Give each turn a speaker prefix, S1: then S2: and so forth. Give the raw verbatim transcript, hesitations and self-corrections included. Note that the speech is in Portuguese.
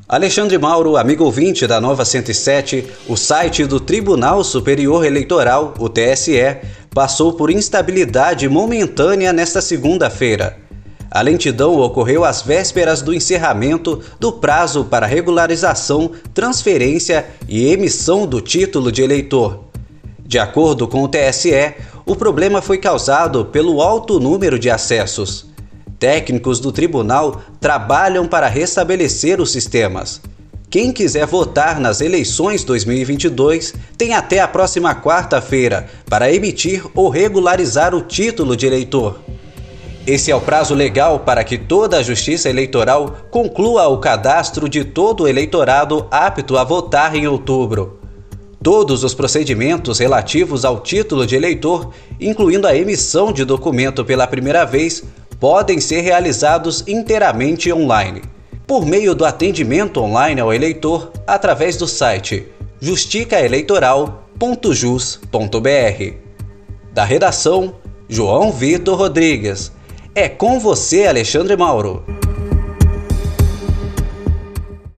S1: Alexandre Mauro, amigo ouvinte da Nova cento e sete, o site do Tribunal Superior Eleitoral, o T S E, passou por instabilidade momentânea nesta segunda-feira. A lentidão ocorreu às vésperas do encerramento do prazo para regularização, transferência e emissão do título de eleitor. De acordo com o T S E, o problema foi causado pelo alto número de acessos. Técnicos do tribunal trabalham para restabelecer os sistemas. Quem quiser votar nas eleições dois mil e vinte e dois tem até a próxima quarta-feira para emitir ou regularizar o título de eleitor. Esse é o prazo legal para que toda a Justiça Eleitoral conclua o cadastro de todo o eleitorado apto a votar em outubro. Todos os procedimentos relativos ao título de eleitor, incluindo a emissão de documento pela primeira vez, podem ser realizados inteiramente online, por meio do atendimento online ao eleitor através do site justica eleitoral ponto jus ponto br. Da redação, João Vitor Rodrigues. É com você, Alexandre Mauro.